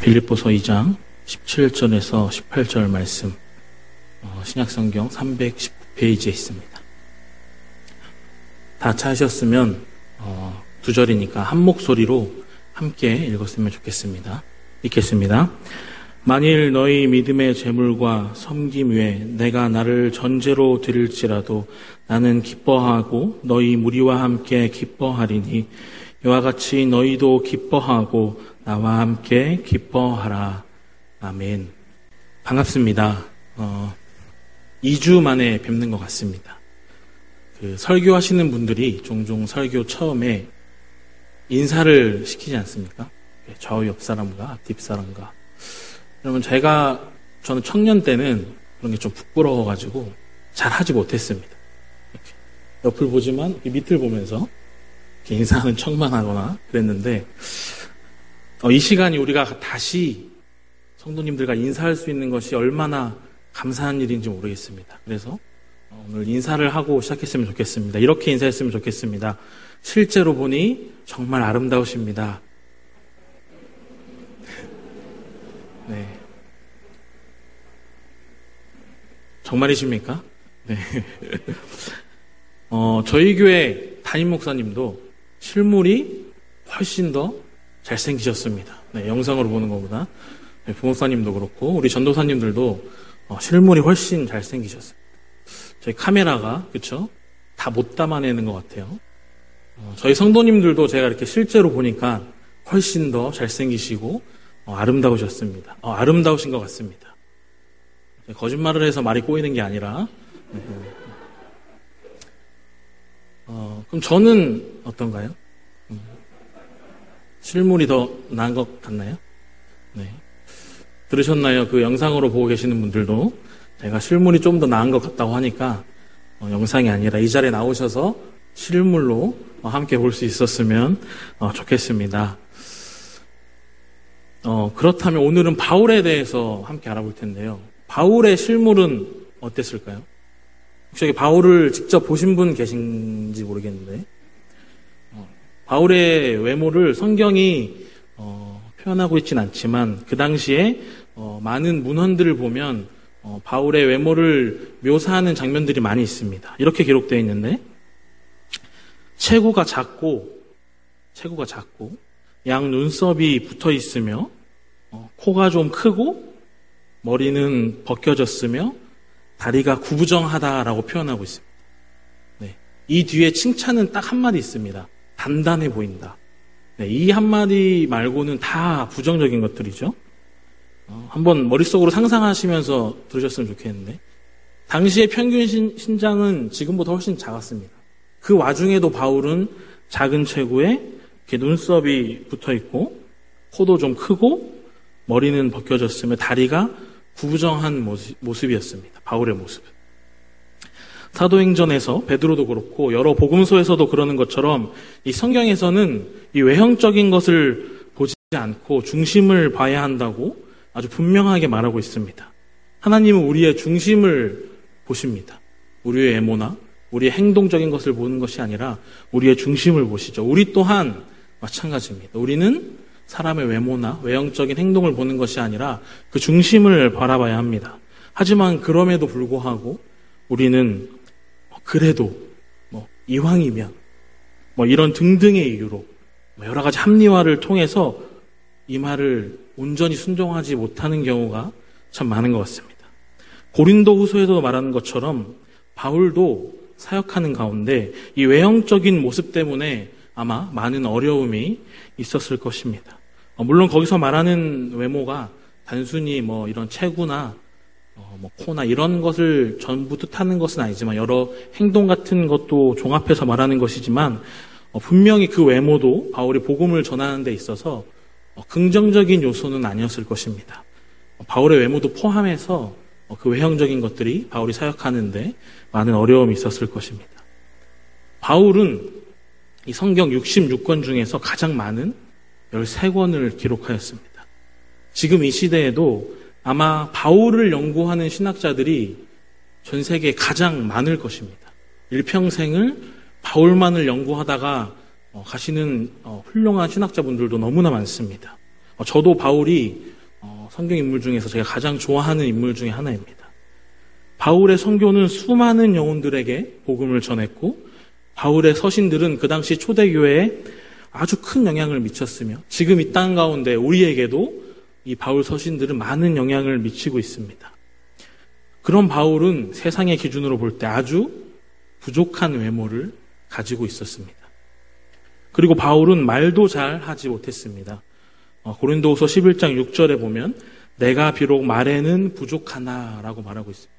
빌립보서 2장 17절에서 18절 말씀, 신약성경 319페이지에 있습니다. 다 찾으셨으면 두 절이니까 한 목소리로 함께 읽었으면 좋겠습니다. 읽겠습니다. 만일 너희 믿음의 제물과 섬김 외에 내가 나를 전제로 드릴지라도 나는 기뻐하고 너희 무리와 함께 기뻐하리니 이와 같이 너희도 기뻐하고 나와 함께 기뻐하라. 아멘. 반갑습니다. 2주 만에 뵙는 것 같습니다. 설교하시는 분들이 종종 설교 처음에 인사를 시키지 않습니까? 좌우 옆 사람과 앞뒷 사람과. 그러면 저는 청년 때는 그런 게 좀 부끄러워가지고 잘 하지 못했습니다. 이렇게 옆을 보지만 밑을 보면서 이렇게 인사하는 척만 하거나 그랬는데, 이 시간이 우리가 다시 성도님들과 인사할 수 있는 것이 얼마나 감사한 일인지 모르겠습니다. 그래서 오늘 인사를 하고 시작했으면 좋겠습니다. 이렇게 인사했으면 좋겠습니다. 실제로 보니 정말 아름다우십니다. 네. 정말이십니까? 네. 저희 교회 담임 목사님도 실물이 훨씬 더 잘생기셨습니다. 네, 영상으로 보는 것보다. 네, 부목사님도 그렇고, 우리 전도사님들도 실물이 훨씬 잘생기셨어요. 저희 카메라가, 그쵸? 다 못 담아내는 것 같아요. 저희 성도님들도 제가 이렇게 실제로 보니까 훨씬 더 잘생기시고, 아름다우셨습니다. 아름다우신 것 같습니다. 거짓말을 해서 말이 꼬이는 게 아니라, 그럼 저는 어떤가요? 실물이 더 나은 것 같나요? 네. 들으셨나요? 그 영상으로 보고 계시는 분들도 제가 실물이 좀 더 나은 것 같다고 하니까 영상이 아니라 이 자리에 나오셔서 실물로 함께 볼 수 있었으면 좋겠습니다. 그렇다면 오늘은 바울에 대해서 함께 알아볼 텐데요. 바울의 실물은 어땠을까요? 혹시 여기 바울을 직접 보신 분 계신지 모르겠는데, 바울의 외모를 성경이 표현하고 있진 않지만 그 당시에 많은 문헌들을 보면 바울의 외모를 묘사하는 장면들이 많이 있습니다. 이렇게 기록되어 있는데, 체구가 작고 양 눈썹이 붙어 있으며 코가 좀 크고 머리는 벗겨졌으며 다리가 구부정하다라고 표현하고 있습니다. 네. 이 뒤에 칭찬은 딱 한마디 있습니다. 단단해 보인다. 네, 이 한마디 말고는 다 부정적인 것들이죠. 한번 머릿속으로 상상하시면서 들으셨으면 좋겠는데, 당시의 평균 신장은 지금보다 훨씬 작았습니다. 그 와중에도 바울은 작은 체구에 이렇게 눈썹이 붙어 있고 코도 좀 크고 머리는 벗겨졌으며 다리가 구부정한 모습이었습니다. 바울의 모습. 사도행전에서 베드로도 그렇고 여러 복음서에서도 그러는 것처럼 이 성경에서는 이 외형적인 것을 보지 않고 중심을 봐야 한다고 아주 분명하게 말하고 있습니다. 하나님은 우리의 중심을 보십니다. 우리의 외모나 우리의 행동적인 것을 보는 것이 아니라 우리의 중심을 보시죠. 우리 또한 마찬가지입니다. 우리는 사람의 외모나 외형적인 행동을 보는 것이 아니라 그 중심을 바라봐야 합니다. 하지만 그럼에도 불구하고 우리는 그래도 이왕이면 이런 등등의 이유로 여러 가지 합리화를 통해서 이 말을 온전히 순종하지 못하는 경우가 참 많은 것 같습니다. 고린도 후서에도 말하는 것처럼 바울도 사역하는 가운데 이 외형적인 모습 때문에 아마 많은 어려움이 있었을 것입니다. 물론 거기서 말하는 외모가 단순히 이런 체구나 코나 이런 것을 전부 뜻하는 것은 아니지만 여러 행동 같은 것도 종합해서 말하는 것이지만 분명히 그 외모도 바울이 복음을 전하는 데 있어서 긍정적인 요소는 아니었을 것입니다. 바울의 외모도 포함해서 그 외형적인 것들이 바울이 사역하는데 많은 어려움이 있었을 것입니다. 바울은 이 성경 66권 중에서 가장 많은 13권을 기록하였습니다. 지금 이 시대에도 아마 바울을 연구하는 신학자들이 전 세계에 가장 많을 것입니다. 일평생을 바울만을 연구하다가 가시는 훌륭한 신학자분들도 너무나 많습니다. 저도 바울이 성경 인물 중에서 제가 가장 좋아하는 인물 중에 하나입니다. 바울의 선교는 수많은 영혼들에게 복음을 전했고 바울의 서신들은 그 당시 초대교회에 아주 큰 영향을 미쳤으며 지금 이 땅 가운데 우리에게도 이 바울 서신들은 많은 영향을 미치고 있습니다. 그런 바울은 세상의 기준으로 볼 때 아주 부족한 외모를 가지고 있었습니다. 그리고 바울은 말도 잘 하지 못했습니다. 고린도후서 11장 6절에 보면 내가 비록 말에는 부족하나 라고 말하고 있습니다.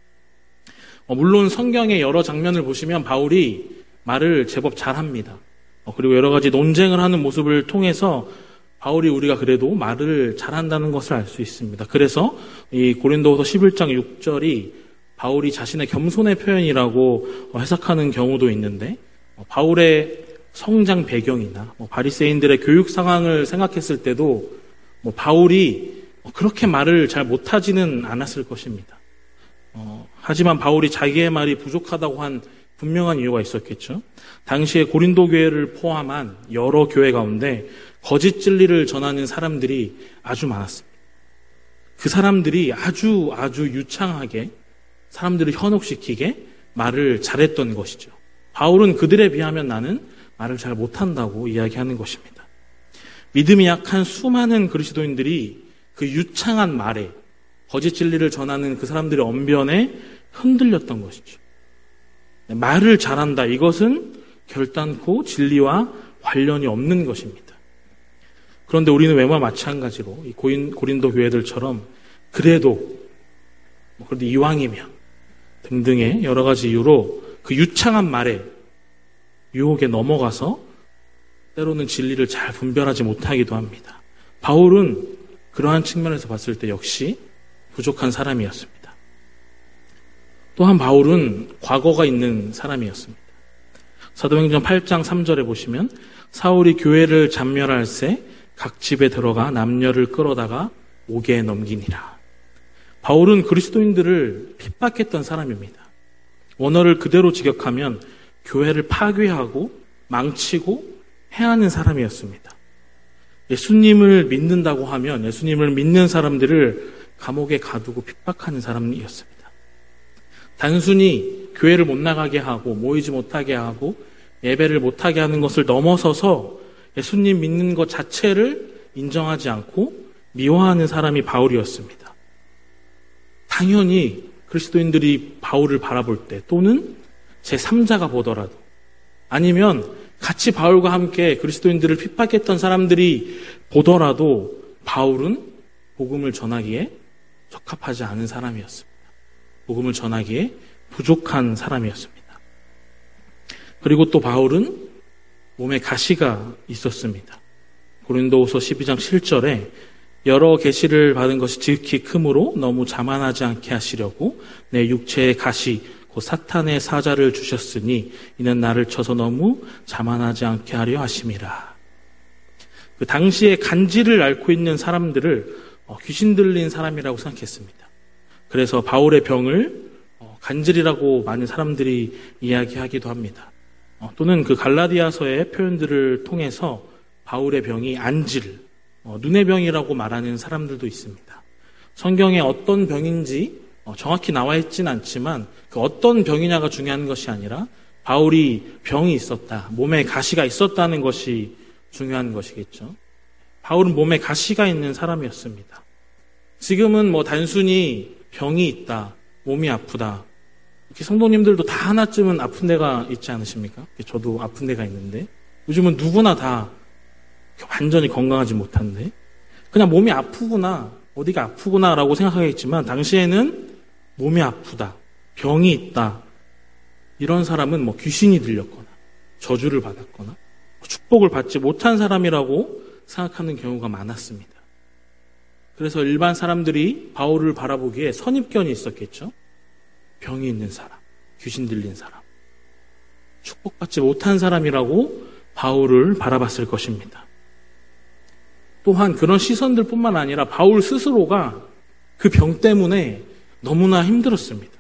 물론 성경의 여러 장면을 보시면 바울이 말을 제법 잘합니다. 그리고 여러 가지 논쟁을 하는 모습을 통해서 바울이 우리가 그래도 말을 잘한다는 것을 알 수 있습니다. 그래서 이 고린도후서 11장 6절이 바울이 자신의 겸손의 표현이라고 해석하는 경우도 있는데 바울의 성장 배경이나 바리새인들의 교육 상황을 생각했을 때도 바울이 그렇게 말을 잘 못하지는 않았을 것입니다. 하지만 바울이 자기의 말이 부족하다고 한 분명한 이유가 있었겠죠. 당시에 고린도 교회를 포함한 여러 교회 가운데 거짓 진리를 전하는 사람들이 아주 많았습니다. 그 사람들이 아주 유창하게 사람들을 현혹시키게 말을 잘했던 것이죠. 바울은 그들에 비하면 나는 말을 잘 못한다고 이야기하는 것입니다. 믿음이 약한 수많은 그리스도인들이 그 유창한 말에 거짓 진리를 전하는 그 사람들의 언변에 흔들렸던 것이죠. 말을 잘한다. 이것은 결단코 진리와 관련이 없는 것입니다. 그런데 우리는 외모와 마찬가지로 이 고린도 교회들처럼 그래도 이왕이면 등등의 여러 가지 이유로 그 유창한 말에 유혹에 넘어가서 때로는 진리를 잘 분별하지 못하기도 합니다. 바울은 그러한 측면에서 봤을 때 역시 부족한 사람이었습니다. 또한 바울은 과거가 있는 사람이었습니다. 사도행전 8장 3절에 보시면 사울이 교회를 잔멸할 새 각 집에 들어가 남녀를 끌어다가 옥에 넘기니라. 바울은 그리스도인들을 핍박했던 사람입니다. 원어를 그대로 직역하면 교회를 파괴하고 망치고 해하는 사람이었습니다. 예수님을 믿는다고 하면 예수님을 믿는 사람들을 감옥에 가두고 핍박하는 사람이었습니다. 단순히 교회를 못 나가게 하고 모이지 못하게 하고 예배를 못하게 하는 것을 넘어서서 예수님 믿는 것 자체를 인정하지 않고 미워하는 사람이 바울이었습니다. 당연히 그리스도인들이 바울을 바라볼 때 또는 제3자가 보더라도 아니면 같이 바울과 함께 그리스도인들을 핍박했던 사람들이 보더라도 바울은 복음을 전하기에 적합하지 않은 사람이었습니다. 복음을 전하기에 부족한 사람이었습니다. 그리고 또 바울은 몸에 가시가 있었습니다. 고린도후서 12장 7절에 여러 계시를 받은 것이 지극히 크므로 너무 자만하지 않게 하시려고 내 육체의 가시 곧 사탄의 사자를 주셨으니 이는 나를 쳐서 너무 자만하지 않게 하려 하심이라. 그 당시에 간지를 앓고 있는 사람들을 귀신 들린 사람이라고 생각했습니다. 그래서 바울의 병을 간질이라고 많은 사람들이 이야기하기도 합니다. 또는 그 갈라디아서의 표현들을 통해서 바울의 병이 안질, 눈의 병이라고 말하는 사람들도 있습니다. 성경에 어떤 병인지 정확히 나와 있지는 않지만 그 어떤 병이냐가 중요한 것이 아니라 바울이 병이 있었다, 몸에 가시가 있었다는 것이 중요한 것이겠죠. 바울은 몸에 가시가 있는 사람이었습니다. 지금은 단순히 병이 있다, 몸이 아프다. 이렇게 성도님들도 다 하나쯤은 아픈 데가 있지 않으십니까? 저도 아픈 데가 있는데 요즘은 누구나 다 완전히 건강하지 못한데 그냥 몸이 아프구나, 어디가 아프구나라고 생각하겠지만 당시에는 몸이 아프다, 병이 있다, 이런 사람은 귀신이 들렸거나 저주를 받았거나 축복을 받지 못한 사람이라고 생각하는 경우가 많았습니다. 그래서 일반 사람들이 바울을 바라보기에 선입견이 있었겠죠. 병이 있는 사람, 귀신 들린 사람, 축복받지 못한 사람이라고 바울을 바라봤을 것입니다. 또한 그런 시선들뿐만 아니라 바울 스스로가 그 병 때문에 너무나 힘들었습니다.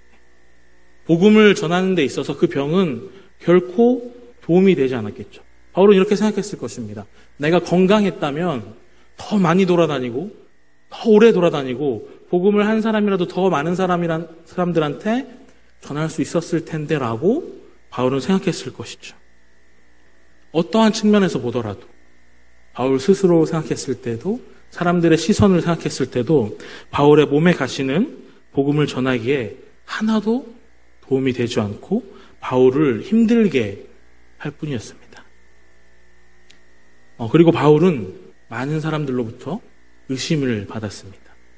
복음을 전하는 데 있어서 그 병은 결코 도움이 되지 않았겠죠. 바울은 이렇게 생각했을 것입니다. 내가 건강했다면 더 많이 돌아다니고 더 더 오래 돌아다니고 복음을 한 사람이라도 더 많은 사람들한테 전할 수 있었을 텐데라고 바울은 생각했을 것이죠. 어떠한 측면에서 보더라도 바울 스스로 생각했을 때도 사람들의 시선을 생각했을 때도 바울의 몸에 가시는 복음을 전하기에 하나도 도움이 되지 않고 바울을 힘들게 할 뿐이었습니다. 그리고 바울은 많은 사람들로부터 의심을 받았습니다.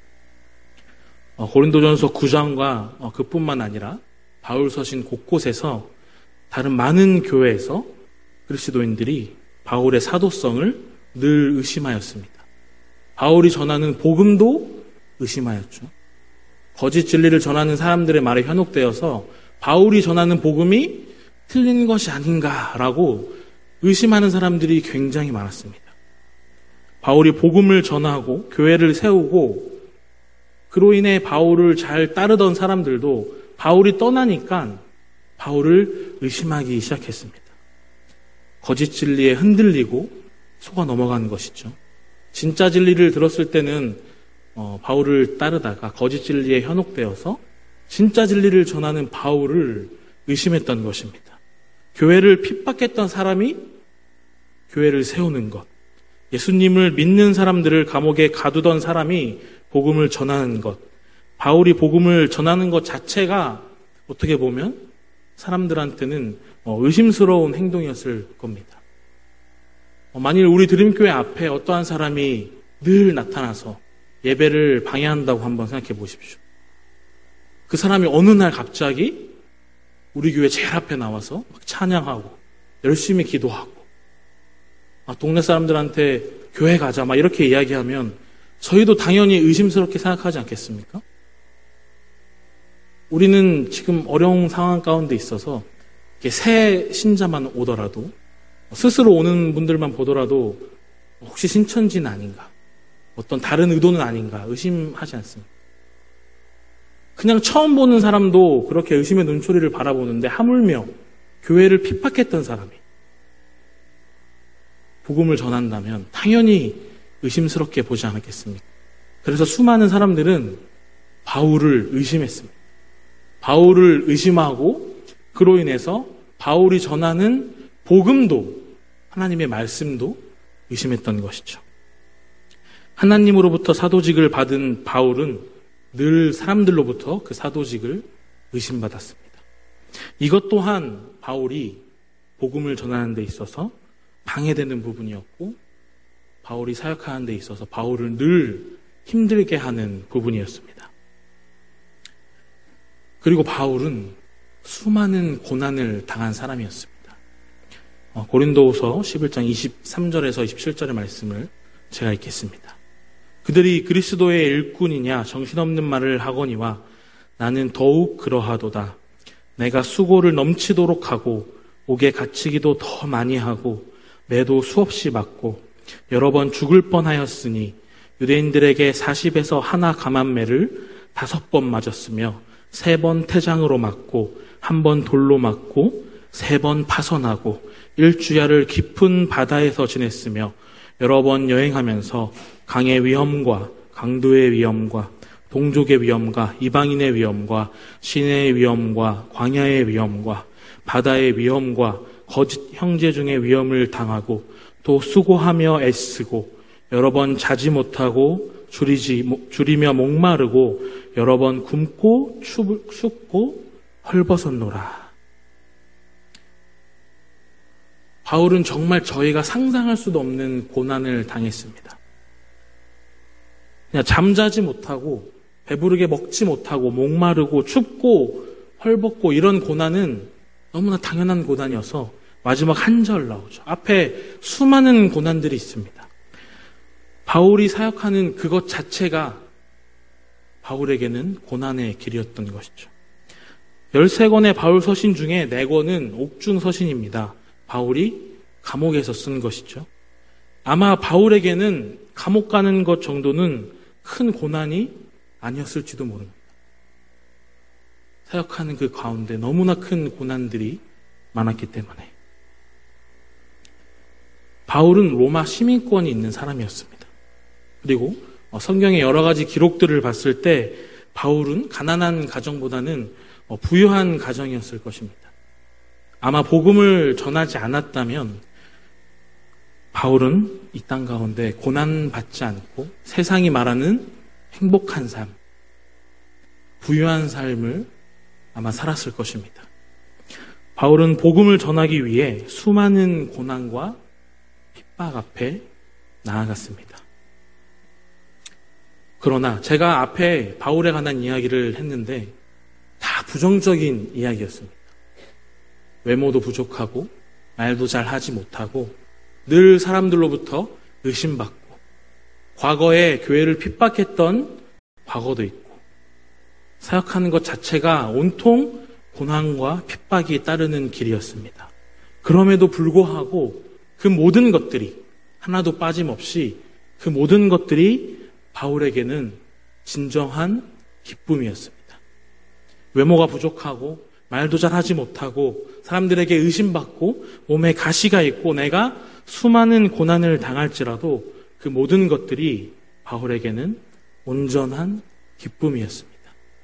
고린도전서 9장과 그뿐만 아니라 바울 서신 곳곳에서 다른 많은 교회에서 그리스도인들이 바울의 사도성을 늘 의심하였습니다. 바울이 전하는 복음도 의심하였죠. 거짓 진리를 전하는 사람들의 말에 현혹되어서 바울이 전하는 복음이 틀린 것이 아닌가라고 의심하는 사람들이 굉장히 많았습니다. 바울이 복음을 전하고 교회를 세우고 그로 인해 바울을 잘 따르던 사람들도 바울이 떠나니까 바울을 의심하기 시작했습니다. 거짓 진리에 흔들리고 속아 넘어가는 것이죠. 진짜 진리를 들었을 때는 바울을 따르다가 거짓 진리에 현혹되어서 진짜 진리를 전하는 바울을 의심했던 것입니다. 교회를 핍박했던 사람이 교회를 세우는 것, 예수님을 믿는 사람들을 감옥에 가두던 사람이 복음을 전하는 것, 바울이 복음을 전하는 것 자체가 어떻게 보면 사람들한테는 의심스러운 행동이었을 겁니다. 만일 우리 드림교회 앞에 어떠한 사람이 늘 나타나서 예배를 방해한다고 한번 생각해 보십시오. 그 사람이 어느 날 갑자기 우리 교회 제일 앞에 나와서 막 찬양하고 열심히 기도하고 동네 사람들한테 교회 가자 막 이렇게 이야기하면 저희도 당연히 의심스럽게 생각하지 않겠습니까? 우리는 지금 어려운 상황 가운데 있어서 새 신자만 오더라도 스스로 오는 분들만 보더라도 혹시 신천지는 아닌가, 어떤 다른 의도는 아닌가 의심하지 않습니다. 그냥 처음 보는 사람도 그렇게 의심의 눈초리를 바라보는데 하물며 교회를 핍박했던 사람이 복음을 전한다면 당연히 의심스럽게 보지 않았겠습니까? 그래서 수많은 사람들은 바울을 의심했습니다. 바울을 의심하고 그로 인해서 바울이 전하는 복음도 하나님의 말씀도 의심했던 것이죠. 하나님으로부터 사도직을 받은 바울은 늘 사람들로부터 그 사도직을 의심받았습니다. 이것 또한 바울이 복음을 전하는 데 있어서 방해되는 부분이었고 바울이 사역하는 데 있어서 바울을 늘 힘들게 하는 부분이었습니다. 그리고 바울은 수많은 고난을 당한 사람이었습니다. 고린도후서 11장 23절에서 27절의 말씀을 제가 읽겠습니다. 그들이 그리스도의 일꾼이냐 정신없는 말을 하거니와 나는 더욱 그러하도다. 내가 수고를 넘치도록 하고 옥에 갇히기도 더 많이 하고 매도 수없이 맞고 여러 번 죽을 뻔하였으니 유대인들에게 40에서 하나 감한매를 5번 맞았으며 3번 태장으로 맞고 1번 돌로 맞고 3번 파선하고 1주야를 깊은 바다에서 지냈으며 여러 번 여행하면서 강의 위험과 강도의 위험과 동족의 위험과 이방인의 위험과 시내의 위험과 광야의 위험과 바다의 위험과 거짓 형제 중의 위험을 당하고 또 수고하며 애쓰고 여러 번 자지 못하고 줄이며 목마르고 여러 번 굶고 춥고 헐벗었노라. 바울은 정말 저희가 상상할 수도 없는 고난을 당했습니다. 그냥 잠자지 못하고 배부르게 먹지 못하고 목마르고 춥고 헐벗고 이런 고난은 너무나 당연한 고난이어서 마지막 한 절 나오죠. 앞에 수많은 고난들이 있습니다. 바울이 사역하는 그것 자체가 바울에게는 고난의 길이었던 것이죠. 13권의 바울 서신 중에 4권은 옥중 서신입니다. 바울이 감옥에서 쓴 것이죠. 아마 바울에게는 감옥 가는 것 정도는 큰 고난이 아니었을지도 모릅니다. 사역하는 그 가운데 너무나 큰 고난들이 많았기 때문에. 바울은 로마 시민권이 있는 사람이었습니다. 그리고 성경의 여러 가지 기록들을 봤을 때 바울은 가난한 가정보다는 부유한 가정이었을 것입니다. 아마 복음을 전하지 않았다면 바울은 이 땅 가운데 고난받지 않고 세상이 말하는 행복한 삶, 부유한 삶을 아마 살았을 것입니다. 바울은 복음을 전하기 위해 수많은 고난과 핍박 앞에 나아갔습니다. 그러나 제가 앞에 바울에 관한 이야기를 했는데 다 부정적인 이야기였습니다. 외모도 부족하고 말도 잘 하지 못하고 늘 사람들로부터 의심받고 과거에 교회를 핍박했던 과거도 있고 사역하는 것 자체가 온통 고난과 핍박이 따르는 길이었습니다. 그럼에도 불구하고 그 모든 것들이 하나도 빠짐없이 그 모든 것들이 바울에게는 진정한 기쁨이었습니다. 외모가 부족하고 말도 잘 하지 못하고 사람들에게 의심받고 몸에 가시가 있고 내가 수많은 고난을 당할지라도 그 모든 것들이 바울에게는 온전한 기쁨이었습니다.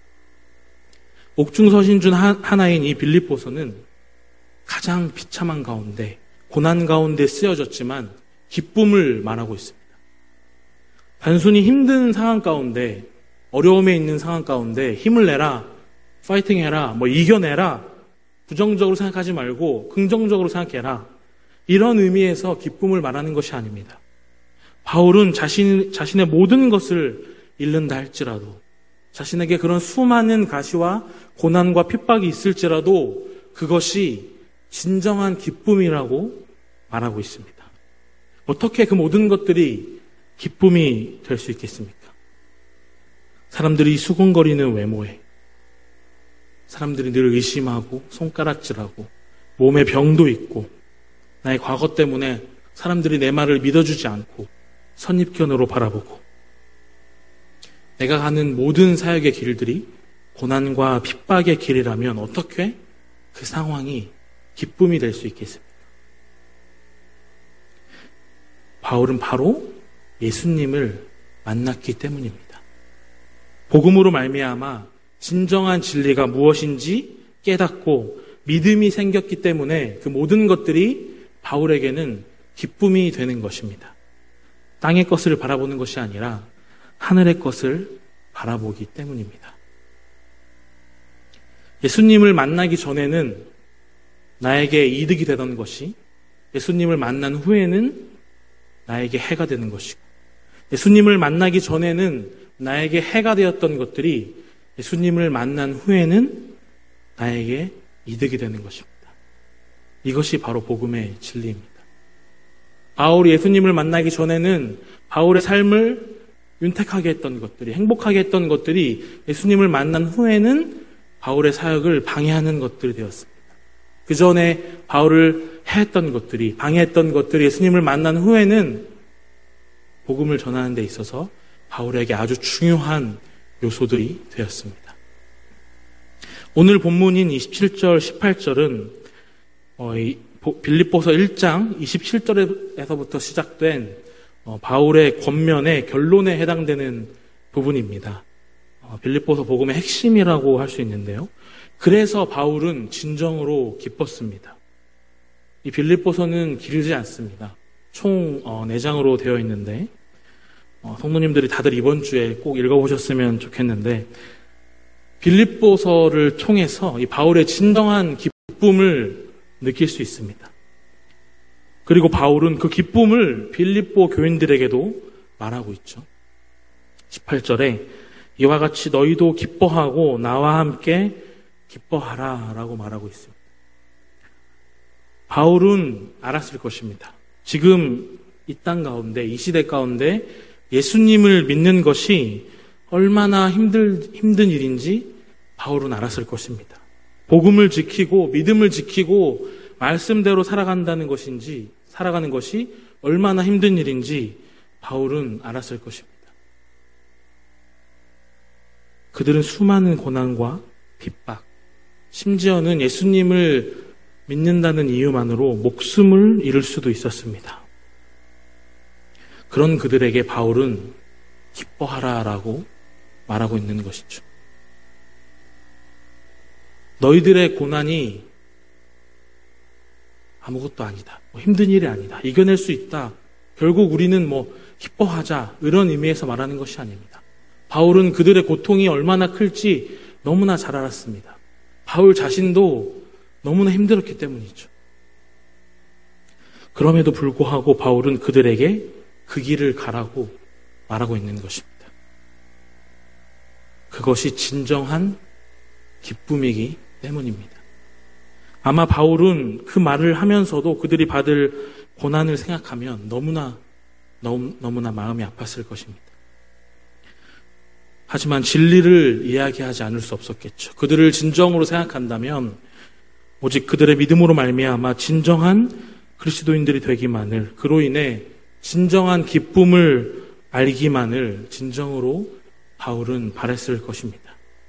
옥중서신 중 하나인 이 빌립보서는 가장 비참한 가운데 고난 가운데 쓰여졌지만 기쁨을 말하고 있습니다. 단순히 힘든 상황 가운데 어려움에 있는 상황 가운데 힘을 내라, 파이팅해라, 이겨내라 부정적으로 생각하지 말고 긍정적으로 생각해라 이런 의미에서 기쁨을 말하는 것이 아닙니다. 바울은 자신의 모든 것을 잃는다 할지라도 자신에게 그런 수많은 가시와 고난과 핍박이 있을지라도 그것이 진정한 기쁨이라고 말하고 있습니다. 어떻게 그 모든 것들이 기쁨이 될 수 있겠습니까? 사람들이 수군거리는 외모에 사람들이 늘 의심하고 손가락질하고 몸에 병도 있고 나의 과거 때문에 사람들이 내 말을 믿어주지 않고 선입견으로 바라보고 내가 가는 모든 사역의 길들이 고난과 핍박의 길이라면 어떻게 그 상황이 기쁨이 될 수 있겠습니까? 바울은 바로 예수님을 만났기 때문입니다. 복음으로 말미암아 진정한 진리가 무엇인지 깨닫고 믿음이 생겼기 때문에 그 모든 것들이 바울에게는 기쁨이 되는 것입니다. 땅의 것을 바라보는 것이 아니라 하늘의 것을 바라보기 때문입니다. 예수님을 만나기 전에는 나에게 이득이 되던 것이 예수님을 만난 후에는 나에게 해가 되는 것이고 예수님을 만나기 전에는 나에게 해가 되었던 것들이 예수님을 만난 후에는 나에게 이득이 되는 것입니다. 이것이 바로 복음의 진리입니다. 바울이 예수님을 만나기 전에는 바울의 삶을 윤택하게 했던 것들이, 행복하게 했던 것들이 예수님을 만난 후에는 바울의 사역을 방해하는 것들이 되었습니다. 그 전에 바울을 해했던 것들이, 방해했던 것들이 예수님을 만난 후에는 복음을 전하는 데 있어서 바울에게 아주 중요한 요소들이 되었습니다. 오늘 본문인 27절, 18절은 빌립보서 1장 27절에서부터 시작된 바울의 권면의 결론에 해당되는 부분입니다. 빌립보서 복음의 핵심이라고 할 수 있는데요. 그래서 바울은 진정으로 기뻤습니다. 이 빌립보서는 길지 않습니다. 총 4장으로 되어 있는데 성도님들이 다들 이번 주에 꼭 읽어보셨으면 좋겠는데 빌립보서를 통해서 이 바울의 진정한 기쁨을 느낄 수 있습니다. 그리고 바울은 그 기쁨을 빌립보 교인들에게도 말하고 있죠. 18절에 이와 같이 너희도 기뻐하고 나와 함께 기뻐하라 라고 말하고 있습니다. 바울은 알았을 것입니다. 지금 이 땅 가운데, 이 시대 가운데 예수님을 믿는 것이 얼마나 힘든 일인지 바울은 알았을 것입니다. 복음을 지키고 믿음을 지키고 말씀대로 살아가는 것이 얼마나 힘든 일인지 바울은 알았을 것입니다. 그들은 수많은 고난과 핍박, 심지어는 예수님을 믿는다는 이유만으로 목숨을 잃을 수도 있었습니다. 그런 그들에게 바울은 기뻐하라라고 말하고 있는 것이죠. 너희들의 고난이 아무것도 아니다. 힘든 일이 아니다. 이겨낼 수 있다. 결국 우리는 기뻐하자. 이런 의미에서 말하는 것이 아닙니다. 바울은 그들의 고통이 얼마나 클지 너무나 잘 알았습니다. 바울 자신도 너무나 힘들었기 때문이죠. 그럼에도 불구하고 바울은 그들에게 그 길을 가라고 말하고 있는 것입니다. 그것이 진정한 기쁨이기 때문입니다. 아마 바울은 그 말을 하면서도 그들이 받을 고난을 생각하면 너무나 마음이 아팠을 것입니다. 하지만 진리를 이야기하지 않을 수 없었겠죠. 그들을 진정으로 생각한다면 오직 그들의 믿음으로 말미암아 진정한 그리스도인들이 되기만을, 그로 인해 진정한 기쁨을 알기만을 진정으로 바울은 바랬을 것입니다.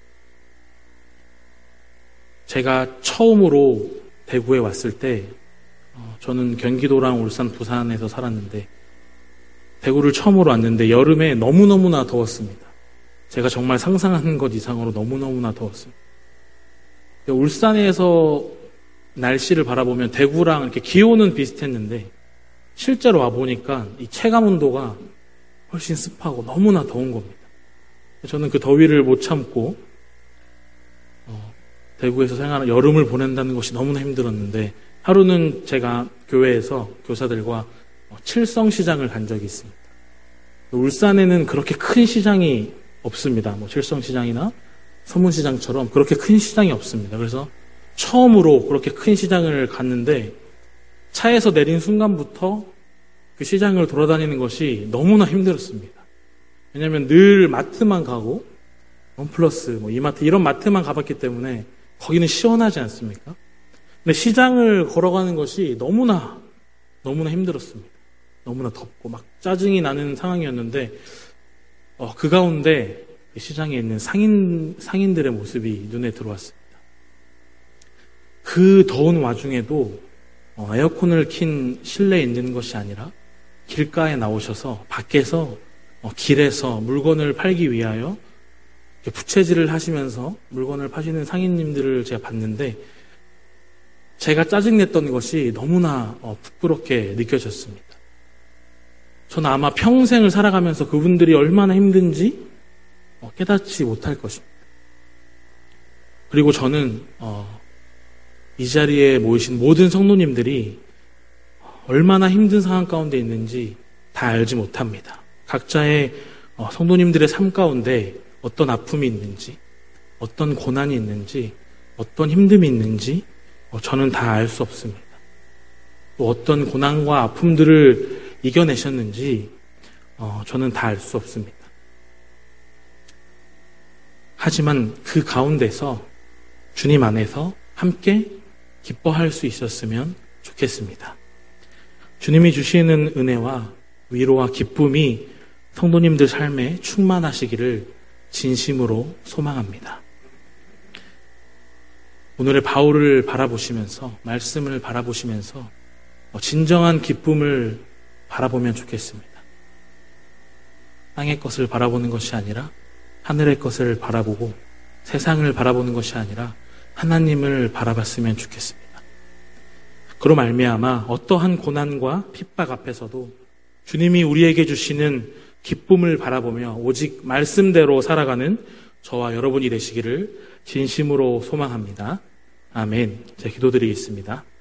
제가 처음으로 대구에 왔을 때 저는 경기도랑 울산, 부산에서 살았는데 대구를 처음으로 왔는데 여름에 너무너무나 더웠습니다. 제가 정말 상상하는 것 이상으로 너무너무나 더웠습니다. 울산에서 날씨를 바라보면 대구랑 이렇게 기온은 비슷했는데 실제로 와보니까 이 체감 온도가 훨씬 습하고 너무나 더운 겁니다. 저는 그 더위를 못 참고 대구에서 여름을 보낸다는 것이 너무나 힘들었는데 하루는 제가 교회에서 교사들과 칠성시장을 간 적이 있습니다. 울산에는 그렇게 큰 시장이 없습니다. 칠성시장이나 서문시장처럼 그렇게 큰 시장이 없습니다. 그래서 처음으로 그렇게 큰 시장을 갔는데 차에서 내린 순간부터 그 시장을 돌아다니는 것이 너무나 힘들었습니다. 왜냐하면 늘 마트만 가고 원플러스, 이마트 이런 마트만 가봤기 때문에 거기는 시원하지 않습니까? 근데 시장을 걸어가는 것이 너무나 힘들었습니다. 너무나 덥고 막 짜증이 나는 상황이었는데 그 가운데 시장에 있는 상인들의 모습이 눈에 들어왔습니다. 그 더운 와중에도 에어컨을 킨 실내에 있는 것이 아니라 길가에 나오셔서 밖에서 길에서 물건을 팔기 위하여 부채질을 하시면서 물건을 파시는 상인님들을 제가 봤는데 제가 짜증냈던 것이 너무나 부끄럽게 느껴졌습니다. 저는 아마 평생을 살아가면서 그분들이 얼마나 힘든지 깨닫지 못할 것입니다. 그리고 저는 이 자리에 모이신 모든 성도님들이 얼마나 힘든 상황 가운데 있는지 다 알지 못합니다. 각자의 성도님들의 삶 가운데 어떤 아픔이 있는지, 어떤 고난이 있는지, 어떤 힘듦이 있는지 저는 다 알 수 없습니다. 또 어떤 고난과 아픔들을 이겨내셨는지 저는 다 알 수 없습니다. 하지만 그 가운데서 주님 안에서 함께 기뻐할 수 있었으면 좋겠습니다. 주님이 주시는 은혜와 위로와 기쁨이 성도님들 삶에 충만하시기를 진심으로 소망합니다. 오늘의 바울을 바라보시면서, 말씀을 바라보시면서 진정한 기쁨을 바라보면 좋겠습니다. 땅의 것을 바라보는 것이 아니라 하늘의 것을 바라보고 세상을 바라보는 것이 아니라 하나님을 바라봤으면 좋겠습니다. 그로 말미암아 어떠한 고난과 핍박 앞에서도 주님이 우리에게 주시는 기쁨을 바라보며 오직 말씀대로 살아가는 저와 여러분이 되시기를 진심으로 소망합니다. 아멘. 제가 기도드리겠습니다.